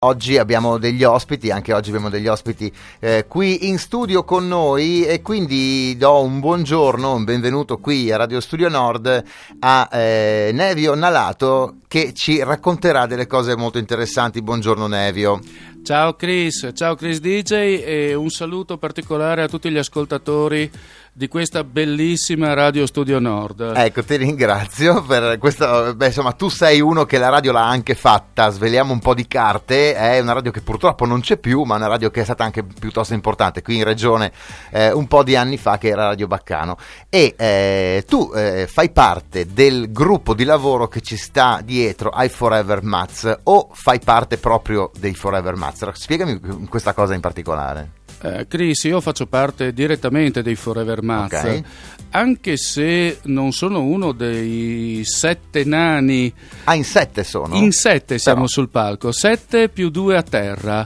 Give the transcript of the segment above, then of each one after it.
Oggi abbiamo degli ospiti, anche oggi abbiamo degli ospiti qui in studio con noi, e quindi do un buongiorno, un benvenuto qui a Radio Studio Nord a Nevio Nalato, che ci racconterà delle cose molto interessanti. Buongiorno Nevio. Ciao Chris DJ, e un saluto particolare a tutti gli ascoltatori di questa bellissima Radio Studio Nord. Ecco, ti ringrazio per questo. Insomma, tu sei uno che la radio l'ha anche fatta, sveliamo un po' di carte, è una radio che purtroppo non c'è più, ma una radio che è stata anche piuttosto importante qui in regione un po' di anni fa, che era Radio Baccano, e tu fai parte del gruppo di lavoro che ci sta dietro ai Forever Mats, o fai parte proprio dei Forever Mats? Spiegami questa cosa in particolare. Chris, io faccio parte direttamente dei Forever Mats, okay, anche se non sono uno dei 7 nani. Ah, in 7 sono? In 7 siamo sul palco, 7 più 2 a terra,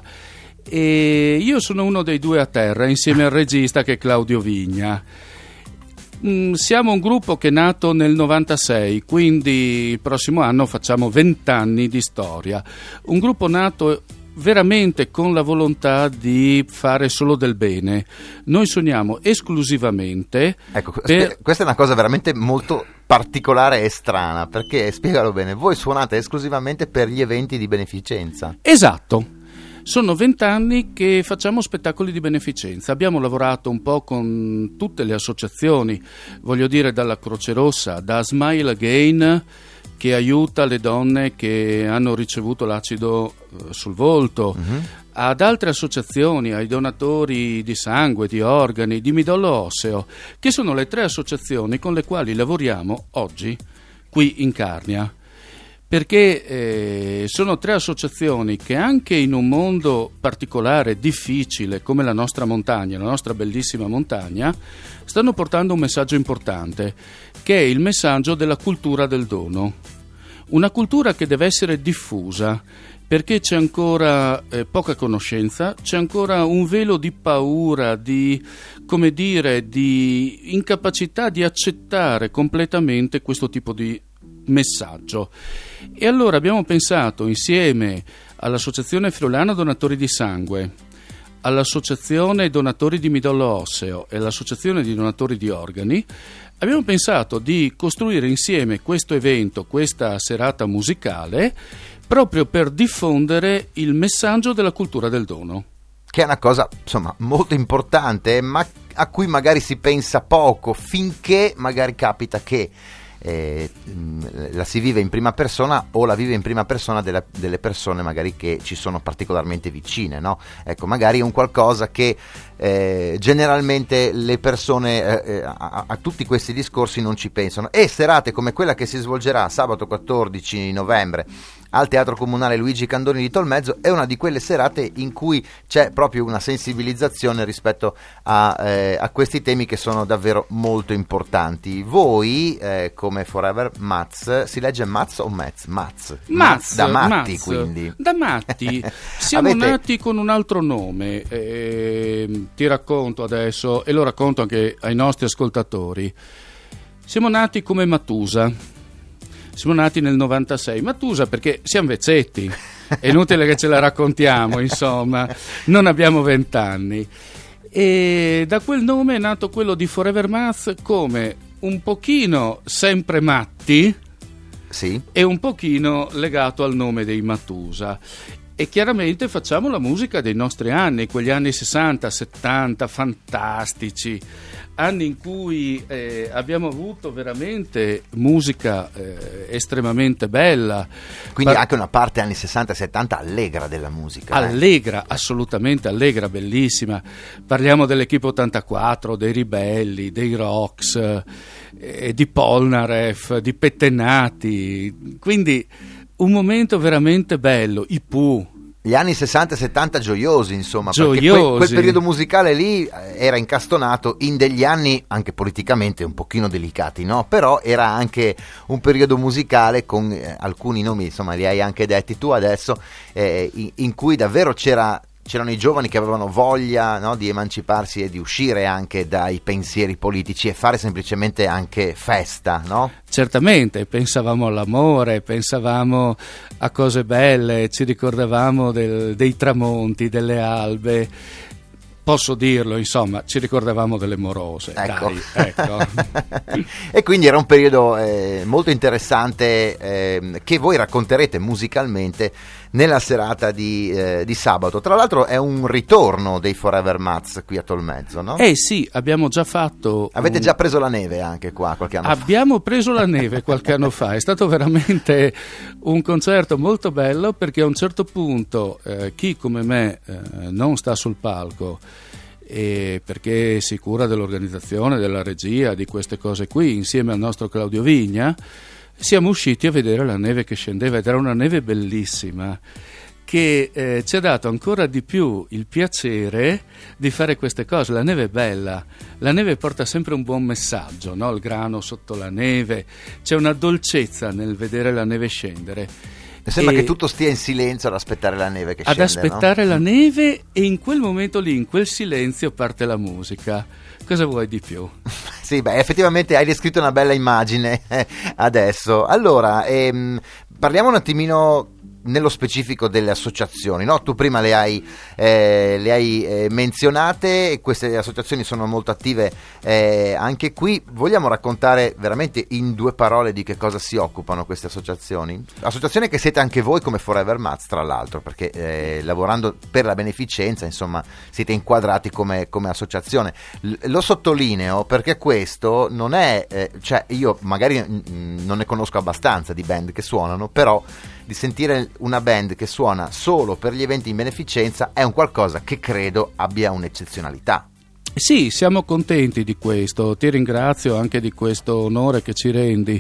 e io sono uno dei 2 a terra insieme al regista, che è Claudio Vigna. Siamo un gruppo che è nato nel 96, quindi il prossimo anno facciamo 20 anni di storia. Un gruppo nato veramente con la volontà di fare solo del bene. Noi suoniamo esclusivamente. Ecco, questa è una cosa veramente molto particolare e strana, perché, spiegalo bene, voi suonate esclusivamente per gli eventi di beneficenza. Esatto. Sono 20 anni che facciamo spettacoli di beneficenza. Abbiamo lavorato un po' con tutte le associazioni, voglio dire, dalla Croce Rossa, da Smile Again, che aiuta le donne che hanno ricevuto l'acido sul volto, ad altre associazioni, ai donatori di sangue, di organi, di midollo osseo, che sono le 3 associazioni con le quali lavoriamo oggi qui in Carnia, perché sono 3 associazioni che, anche in un mondo particolare, difficile, come la nostra montagna, la nostra bellissima montagna, stanno portando un messaggio importante, che è il messaggio della cultura del dono. Una cultura che deve essere diffusa, perché c'è ancora poca conoscenza, c'è ancora un velo di paura, di incapacità di accettare completamente questo tipo di messaggio. E allora abbiamo pensato, insieme all'Associazione Friulana Donatori di Sangue, all'Associazione Donatori di Midollo Osseo e all'Associazione di Donatori di Organi, abbiamo pensato di costruire insieme questo evento, questa serata musicale, proprio per diffondere il messaggio della cultura del dono. Che è una cosa, insomma, molto importante, ma a cui magari si pensa poco, finché magari capita che la si vive in prima persona, o la vive in prima persona delle persone magari che ci sono particolarmente vicine, no? Ecco, magari è un qualcosa che generalmente le persone a tutti questi discorsi non ci pensano, e serate come quella che si svolgerà sabato 14 novembre al Teatro Comunale Luigi Candoni di Tolmezzo è una di quelle serate in cui c'è proprio una sensibilizzazione rispetto a questi temi, che sono davvero molto importanti. Voi come Forever Mats, si legge Mats o Mats? Mats da matti, Mats, quindi da matti. Siamo nati con un altro nome, ti racconto adesso, e lo racconto anche ai nostri ascoltatori. Siamo nati come Matusa. Siamo nati nel 96, Matusa perché siamo vecchetti, è inutile che ce la raccontiamo, insomma, non abbiamo 20 anni. E da quel nome è nato quello di Forever Mats, come un pochino sempre matti, sì, e un pochino legato al nome dei Matusa. E chiaramente facciamo la musica dei nostri anni, quegli anni 60, 70, fantastici, anni in cui abbiamo avuto veramente musica estremamente bella. Quindi anche una parte anni 60 e 70 allegra della musica. Allegra, assolutamente allegra, bellissima. Parliamo dell'Equipe 84, dei Ribelli, dei Rocks, di Polnareff, di Pettenati, quindi un momento veramente bello. I Pooh. Gli anni 60 e 70 gioiosi, insomma, gioiosi. Perché quel periodo musicale lì era incastonato in degli anni anche politicamente un pochino delicati, no? Però era anche un periodo musicale con alcuni nomi, insomma, li hai anche detti tu adesso, in cui davvero c'era c'erano i giovani che avevano voglia, no, di emanciparsi e di uscire anche dai pensieri politici e fare semplicemente anche festa, no? Certamente, pensavamo all'amore, pensavamo a cose belle, ci ricordavamo dei tramonti, delle albe. Posso dirlo, insomma, ci ricordavamo delle morose. Ecco. Dai, ecco. E quindi era un periodo molto interessante che voi racconterete musicalmente nella serata di sabato. Tra l'altro è un ritorno dei Forever Mats qui a Tolmezzo, no? Sì, abbiamo già fatto... Avete già preso la neve anche qua qualche anno fa? Abbiamo preso la neve qualche anno fa, è stato veramente un concerto molto bello, perché a un certo punto chi come me non sta sul palco perché si cura dell'organizzazione, della regia, di queste cose qui, insieme al nostro Claudio Vigna, siamo usciti a vedere la neve che scendeva, ed era una neve bellissima che ci ha dato ancora di più il piacere di fare queste cose. La neve è bella, la neve porta sempre un buon messaggio, no? Il grano sotto la neve, c'è una dolcezza nel vedere la neve scendere. Sembra che tutto stia in silenzio ad aspettare la neve che scende, ad aspettare, no? La neve, e in quel momento lì, in quel silenzio, parte la musica. Cosa vuoi di più? Sì, beh, effettivamente hai descritto una bella immagine adesso. Allora, parliamo un attimino nello specifico delle associazioni, no? Tu prima le hai menzionate, queste associazioni sono molto attive anche qui. Vogliamo raccontare veramente in 2 parole di che cosa si occupano queste associazioni? Associazioni che siete anche voi come Forever Mats, tra l'altro, perché lavorando per la beneficenza, insomma, siete inquadrati come associazione. Lo sottolineo perché questo non è, cioè io magari non ne conosco abbastanza di band che suonano, però di sentire una band che suona solo per gli eventi in beneficenza è un qualcosa che credo abbia un'eccezionalità. Sì, siamo contenti di questo, ti ringrazio anche di questo onore che ci rendi.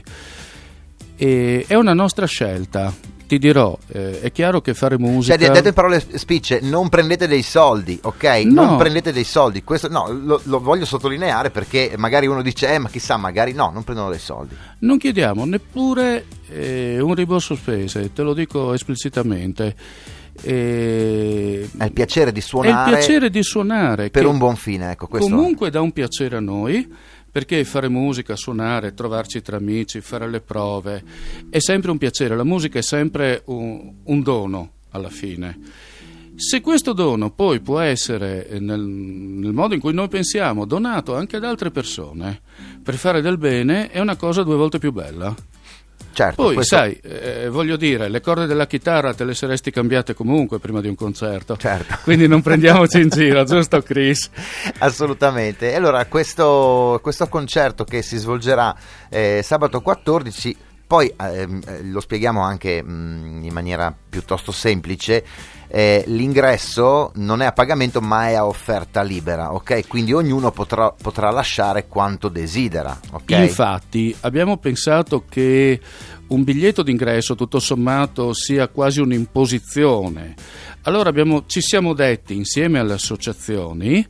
È una nostra scelta, ti dirò, è chiaro che fare musica... Cioè, detto in parole spicce, non prendete dei soldi, ok? No. Non prendete dei soldi, questo no, lo voglio sottolineare, perché magari uno dice, ma chissà, magari no, non prendono dei soldi. Non chiediamo neppure un rimborso spese, te lo dico esplicitamente. È il piacere di suonare. È il piacere di suonare. Per un buon fine, ecco, questo comunque dà un piacere a noi, perché fare musica, suonare, trovarci tra amici, fare le prove, è sempre un piacere. La musica è sempre un dono alla fine. Se questo dono poi può essere, nel modo in cui noi pensiamo, donato anche ad altre persone per fare del bene, è una cosa 2 volte più bella. Certo, poi questo... sai, voglio dire, le corde della chitarra te le saresti cambiate comunque prima di un concerto, certo. Quindi non prendiamoci in giro, giusto Chris? Assolutamente. E allora questo concerto che si svolgerà sabato 14, poi lo spieghiamo anche in maniera piuttosto semplice. L'ingresso non è a pagamento ma è a offerta libera, ok? Quindi ognuno potrà lasciare quanto desidera, ok? Infatti abbiamo pensato che un biglietto d'ingresso tutto sommato sia quasi un'imposizione. Allora ci siamo detti insieme alle associazioni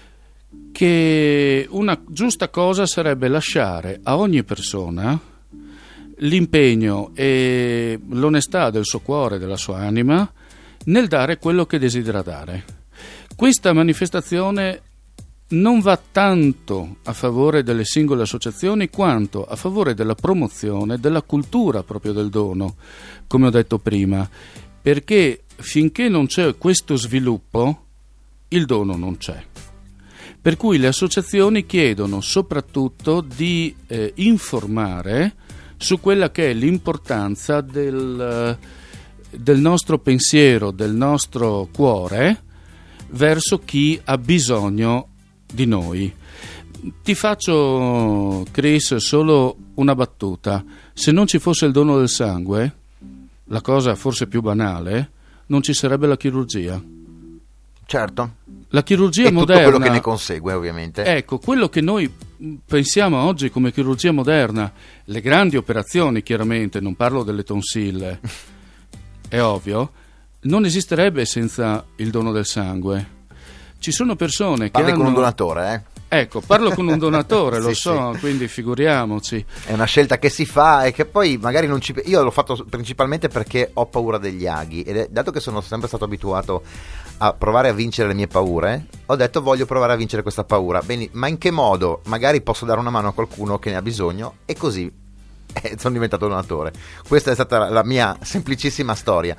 che una giusta cosa sarebbe lasciare a ogni persona l'impegno e l'onestà del suo cuore, della sua anima, nel dare quello che desidera dare. Questa manifestazione non va tanto a favore delle singole associazioni quanto a favore della promozione della cultura proprio del dono, come ho detto prima, perché finché non c'è questo sviluppo, il dono non c'è. Per cui le associazioni chiedono soprattutto di informare su quella che è l'importanza del nostro pensiero, del nostro cuore verso chi ha bisogno di noi. Ti faccio, Chris, solo una battuta. Se non ci fosse il dono del sangue, la cosa forse più banale, non ci sarebbe la chirurgia. Certo. La chirurgia e moderna, tutto quello che ne consegue, ovviamente. Ecco, quello che noi pensiamo oggi come chirurgia moderna, le grandi operazioni, chiaramente, non parlo delle tonsille, è ovvio, non esisterebbe senza il dono del sangue. Ci sono persone che Parli hanno... con un donatore, Ecco, parlo con un donatore, lo Sì, so, sì. quindi figuriamoci. È una scelta che si fa e che poi magari non ci... Io l'ho fatto principalmente perché ho paura degli aghi dato che sono sempre stato abituato a provare a vincere le mie paure, ho detto voglio provare a vincere questa paura. Bene, ma in che modo? Magari posso dare una mano a qualcuno che ne ha bisogno e così sono diventato donatore. Questa è stata la mia semplicissima storia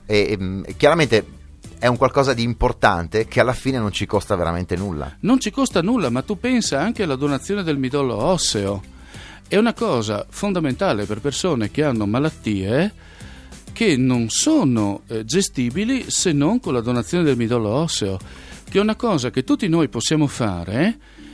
e chiaramente è un qualcosa di importante che alla fine non ci costa veramente nulla. Non ci costa nulla, ma tu pensa anche alla donazione del midollo osseo. È una cosa fondamentale per persone che hanno malattie che non sono gestibili se non con la donazione del midollo osseo, che è una cosa che tutti noi possiamo fare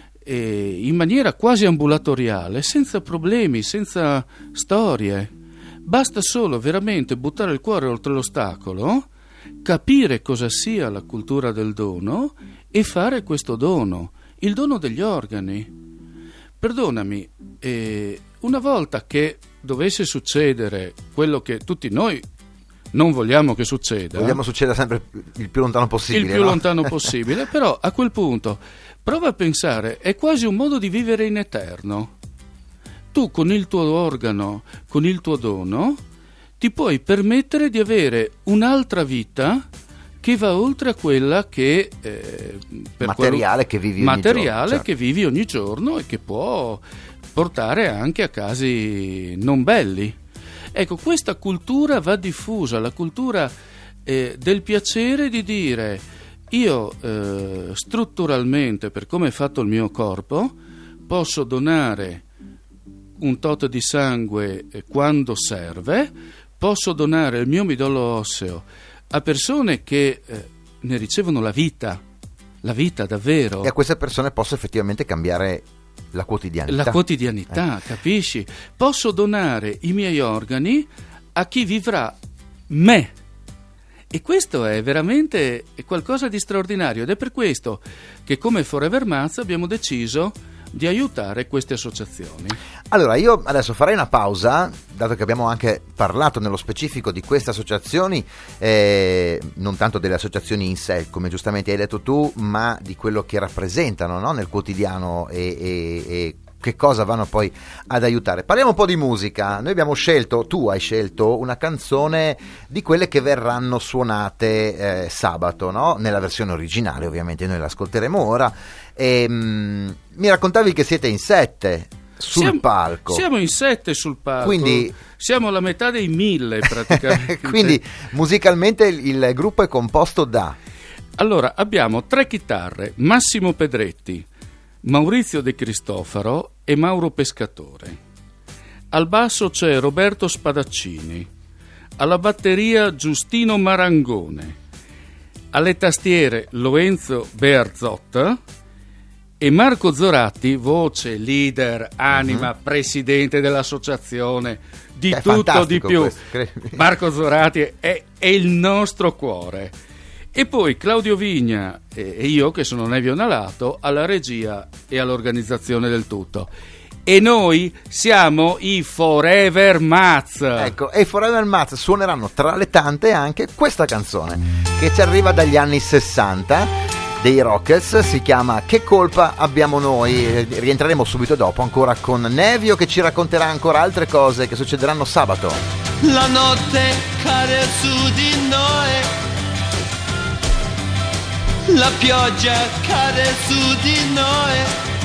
in maniera quasi ambulatoriale, senza problemi, senza storie. Basta solo veramente buttare il cuore oltre l'ostacolo, capire cosa sia la cultura del dono e fare questo dono, il dono degli organi. Perdonami, una volta che dovesse succedere quello che tutti noi non vogliamo che succeda, Vogliamo succeda sempre il più lontano possibile. il più lontano possibile, però a quel punto prova a pensare, è quasi un modo di vivere in eterno. Tu con il tuo organo, con il tuo dono, ti puoi permettere di avere un'altra vita che va oltre a quella che materiale che vivi ogni giorno, certo. Che vivi ogni giorno e che può portare anche a casi non belli. Ecco, questa cultura va diffusa, la cultura del piacere di dire io strutturalmente, per come è fatto il mio corpo, posso donare un tot di sangue quando serve, posso donare il mio midollo osseo a persone che ne ricevono la vita davvero. E a queste persone posso effettivamente cambiare la quotidianità. Capisci? Posso donare i miei organi a chi vivrà me. E questo è veramente qualcosa di straordinario ed è per questo che come Forever Maz abbiamo deciso di aiutare queste associazioni. Allora, io adesso farei una pausa, dato che abbiamo anche parlato nello specifico di queste associazioni, non tanto delle associazioni in sé, come giustamente hai detto tu, ma di quello che rappresentano, no? Nel quotidiano e che cosa vanno poi ad aiutare. Parliamo un po' di musica. Noi abbiamo scelto, tu hai scelto una canzone di quelle che verranno suonate sabato, no? Nella versione originale, ovviamente noi l'ascolteremo ora. Mi raccontavi che siete in 7 sul palco. Siamo in 7 sul palco. Quindi siamo la metà dei 1000 praticamente. Quindi musicalmente il gruppo è composto da... Allora, abbiamo 3 chitarre, Massimo Pedretti, Maurizio De Cristofaro e Mauro Pescatore. Al basso c'è Roberto Spadaccini, alla batteria Giustino Marangone, alle tastiere Lorenzo Bearzot e Marco Zoratti, voce, leader, anima, presidente dell'associazione, di è tutto di più. Questo. Marco Zoratti è il nostro cuore. E poi Claudio Vigna e io, che sono Nevio Nalato, alla regia e all'organizzazione del tutto. E noi siamo i Forever Maz. Ecco, e i Forever Maz suoneranno tra le tante anche questa canzone che ci arriva dagli anni 60 dei Rockets, si chiama Che colpa abbiamo noi. Rientreremo subito dopo ancora con Nevio che ci racconterà ancora altre cose che succederanno sabato. La notte cade su di noi, la pioggia cade su di noi,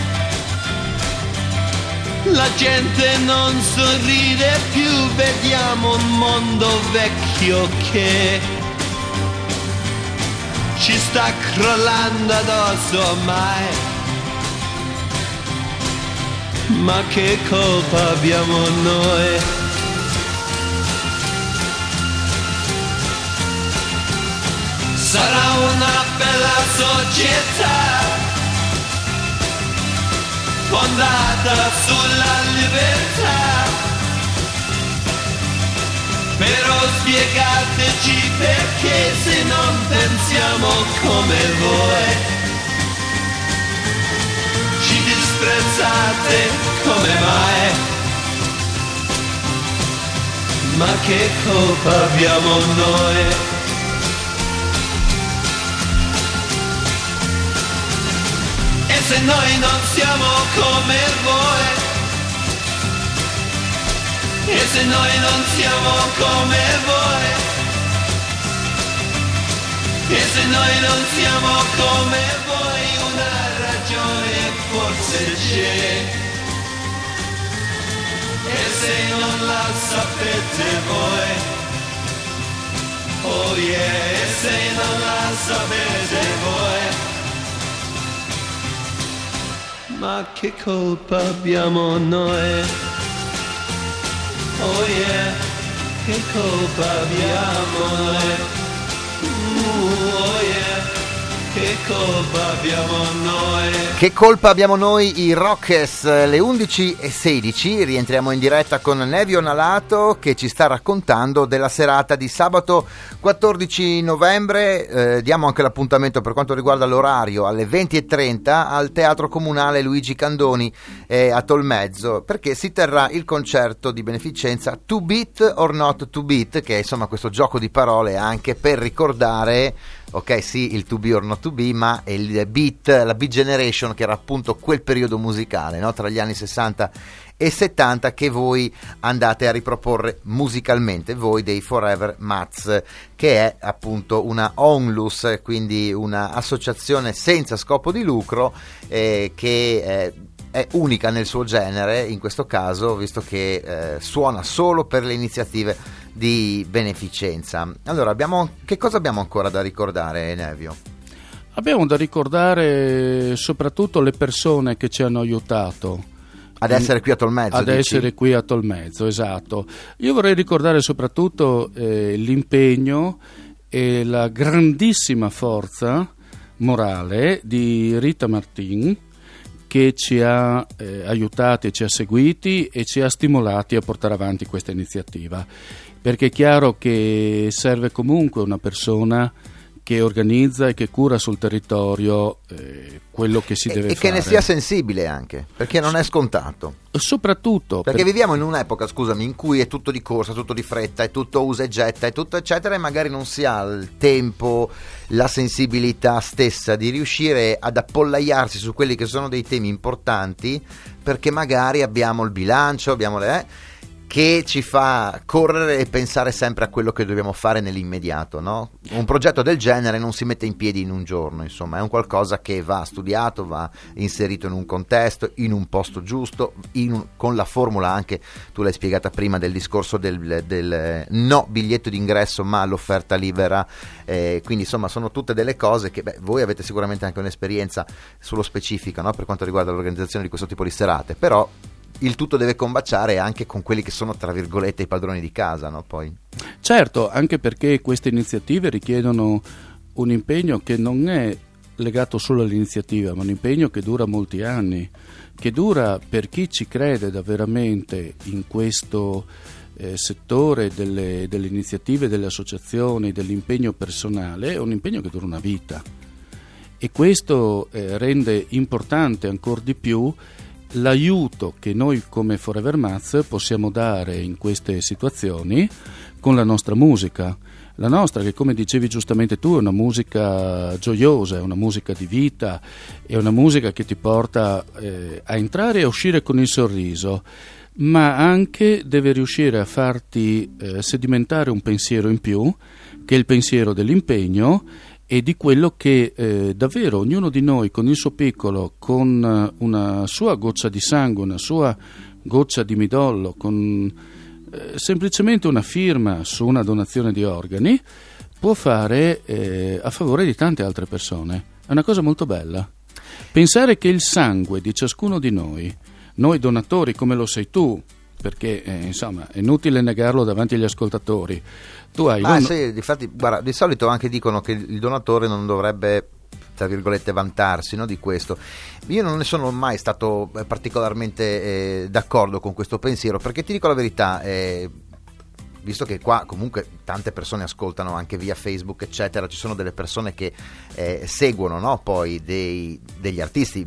la gente non sorride più, vediamo un mondo vecchio che ci sta crollando addosso ormai. Ma che colpa abbiamo noi? Sarà una bella società fondata sulla libertà, però spiegateci perché se non pensiamo come voi ci disprezzate come mai. Ma che colpa abbiamo noi? E se noi non siamo come voi, e se noi non siamo come voi, e se noi non siamo come voi, una ragione forse c'è. E se non la sapete voi, oh yeah, e se non la sapete voi, ma che colpa abbiamo noi? Oh yeah, che colpa abbiamo noi? Oh yeah, che colpa abbiamo noi? Che colpa abbiamo noi, i Rockers? Le 11:16 rientriamo in diretta con Nevio Nalato che ci sta raccontando della serata di sabato 14 novembre. Diamo anche l'appuntamento per quanto riguarda l'orario alle 20:30 al Teatro Comunale Luigi Candoni a Tolmezzo, perché si terrà il concerto di beneficenza To Beat or Not To Beat, che è insomma questo gioco di parole anche per ricordare, ok, sì, il To Be or Not To Be, ma il beat, la Beat Generation, che era appunto quel periodo musicale, no? Tra gli anni 60 e 70 che voi andate a riproporre musicalmente, voi dei Forever Mats, che è appunto una onlus, quindi una associazione senza scopo di lucro che è unica nel suo genere in questo caso, visto che suona solo per le iniziative di beneficenza. Allora, che cosa abbiamo ancora da ricordare, Nevio? Abbiamo da ricordare soprattutto le persone che ci hanno aiutato ad essere qui a Tolmezzo. Essere qui a Tolmezzo, esatto. Io vorrei ricordare soprattutto l'impegno e la grandissima forza morale di Rita Martin, che ci ha aiutati, ci ha seguiti e ci ha stimolati a portare avanti questa iniziativa, perché è chiaro che serve comunque una persona che organizza e che cura sul territorio quello che si deve fare. E che ne sia sensibile anche, perché non è scontato. Soprattutto perché viviamo in un'epoca, scusami, in cui è tutto di corsa, tutto di fretta, è tutto usa e getta, è tutto eccetera, e magari non si ha il tempo, la sensibilità stessa di riuscire ad appollaiarsi su quelli che sono dei temi importanti, perché magari abbiamo il bilancio, abbiamo che ci fa correre e pensare sempre a quello che dobbiamo fare nell'immediato, no? Un progetto del genere non si mette in piedi in un giorno, insomma, è un qualcosa che va studiato, va inserito in un contesto, in un posto giusto, con la formula anche, tu l'hai spiegata prima, del discorso del no biglietto d'ingresso ma l'offerta libera, quindi insomma sono tutte delle cose che voi avete sicuramente anche un'esperienza sullo specifico, no? Per quanto riguarda l'organizzazione di questo tipo di serate, però il tutto deve combaciare anche con quelli che sono, tra virgolette, i padroni di casa, no? Poi. Certo, anche perché queste iniziative richiedono un impegno che non è legato solo all'iniziativa, ma un impegno che dura molti anni, che dura, per chi ci crede veramente in questo settore delle iniziative, delle associazioni, dell'impegno personale, è un impegno che dura una vita. E questo rende importante ancora di più l'aiuto che noi come Forever Mats possiamo dare in queste situazioni con la nostra musica. La nostra, che come dicevi giustamente tu, è una musica gioiosa, è una musica di vita, è una musica che ti porta a entrare e a uscire con il sorriso, ma anche deve riuscire a farti sedimentare un pensiero in più, che è il pensiero dell'impegno e di quello che davvero ognuno di noi con il suo piccolo, con una sua goccia di sangue, una sua goccia di midollo, con semplicemente una firma su una donazione di organi, può fare a favore di tante altre persone. È una cosa molto bella. Pensare che il sangue di ciascuno di noi donatori come lo sei tu, perché insomma è inutile negarlo davanti agli ascoltatori, tu hai sì, difatti, guarda, di solito anche dicono che il donatore non dovrebbe, tra virgolette, vantarsi, no, di questo. Io non ne sono mai stato particolarmente d'accordo con questo pensiero, perché ti dico la verità, visto che qua comunque tante persone ascoltano anche via Facebook eccetera, ci sono delle persone che seguono, no, poi degli artisti,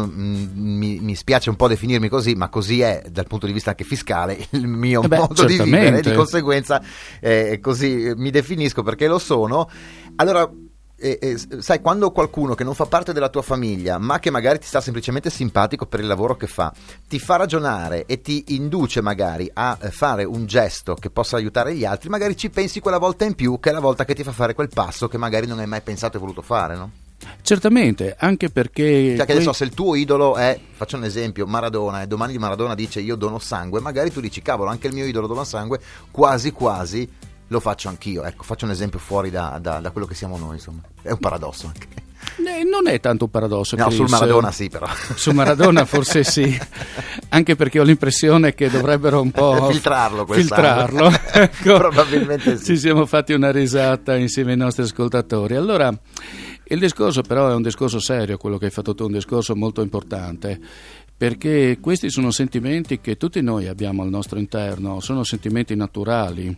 mi spiace un po' definirmi così, ma così è dal punto di vista anche fiscale il mio modo di vivere, di conseguenza così mi definisco, perché lo sono. Allora sai, quando qualcuno che non fa parte della tua famiglia, ma che magari ti sta semplicemente simpatico per il lavoro che fa, ti fa ragionare e ti induce magari a fare un gesto che possa aiutare gli altri, magari ci pensi quella volta in più, che è la volta che ti fa fare quel passo che magari non hai mai pensato e voluto fare, no? Certamente, anche perché... Cioè che adesso se il tuo idolo è, faccio un esempio, Maradona, e domani di Maradona dice io dono sangue, magari tu dici cavolo, anche il mio idolo dona sangue, quasi quasi lo faccio anch'io. Ecco, faccio un esempio fuori da quello che siamo noi, insomma. È un paradosso anche. Non è tanto un paradosso, no, Chris. Sul Maradona sì, però. Su Maradona forse sì, anche perché ho l'impressione che dovrebbero un po' filtrarlo. Ecco, probabilmente sì. Ci siamo fatti una risata insieme ai nostri ascoltatori. Allora, il discorso però è un discorso serio, quello che hai fatto tu, un discorso molto importante, perché questi sono sentimenti che tutti noi abbiamo al nostro interno, sono sentimenti naturali,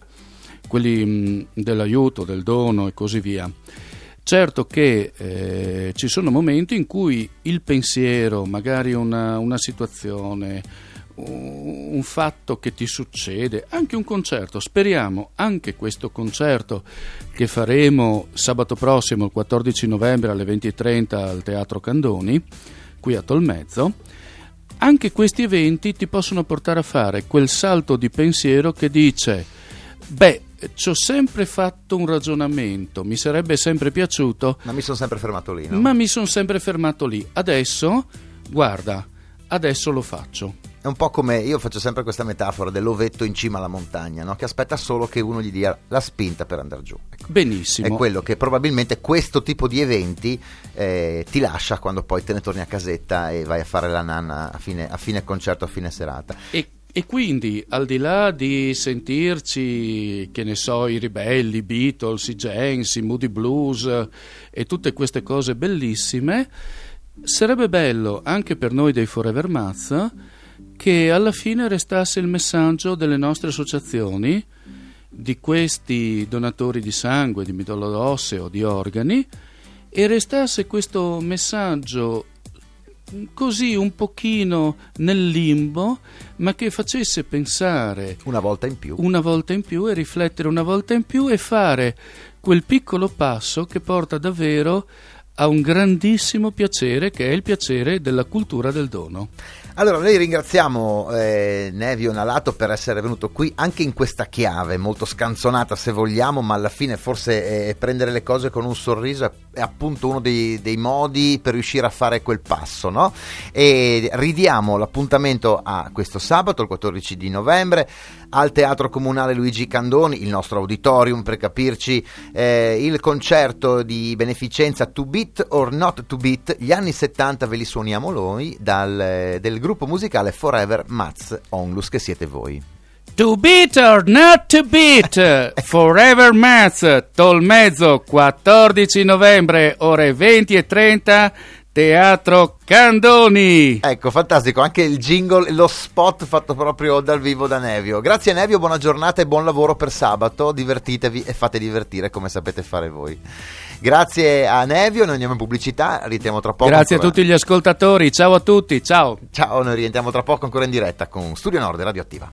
quelli dell'aiuto, del dono e così via. Certo che ci sono momenti in cui il pensiero, magari una situazione, un fatto che ti succede, anche un concerto, speriamo anche questo concerto che faremo sabato prossimo, il 14 novembre alle 20:30 al Teatro Candoni, qui a Tolmezzo, anche questi eventi ti possono portare a fare quel salto di pensiero che dice: beh, ci ho sempre fatto un ragionamento, mi sarebbe sempre piaciuto, ma mi sono sempre fermato lì, no? Ma mi sono sempre fermato lì. Adesso, guarda, adesso lo faccio. È un po' come, io faccio sempre questa metafora dell'ovetto in cima alla montagna, no? Che aspetta solo che uno gli dia la spinta per andare giù. Ecco. Benissimo. È quello che probabilmente questo tipo di eventi ti lascia quando poi te ne torni a casetta e vai a fare la nanna a fine concerto, a fine serata. E quindi, al di là di sentirci, che ne so, i Ribelli, i Beatles, i James, i Moody Blues e tutte queste cose bellissime, sarebbe bello anche per noi dei Forever Mats che alla fine restasse il messaggio delle nostre associazioni, di questi donatori di sangue, di midollo osseo, di organi, e restasse questo messaggio così un pochino nel limbo, ma che facesse pensare una volta in più e riflettere una volta in più e fare quel piccolo passo che porta davvero a un grandissimo piacere, che è il piacere della cultura del dono. Allora, noi ringraziamo Nevio Nalato per essere venuto qui anche in questa chiave molto scanzonata, se vogliamo, ma alla fine forse prendere le cose con un sorriso è appunto uno dei modi per riuscire a fare quel passo, no? E ridiamo l'appuntamento a questo sabato, il 14 di novembre, al Teatro Comunale Luigi Candoni, il nostro auditorium per capirci, il concerto di beneficenza To Beat or Not To Beat, gli anni 70 ve li suoniamo noi del gruppo musicale Forever Mats Onlus, che siete voi. To beat or not to beat, Forever Mats, Tolmezzo, 14 novembre, ore 20:30, Teatro Candoni. Ecco, fantastico, anche il jingle, lo spot fatto proprio dal vivo da Nevio. Grazie Nevio, buona giornata e buon lavoro per sabato, divertitevi e fate divertire come sapete fare voi. Grazie a Nevio, noi andiamo in pubblicità, rientriamo tra poco. Grazie a tutti gli ascoltatori, ciao a tutti, ciao. Ciao, noi rientriamo tra poco ancora in diretta con Studio Nord e Radioattiva.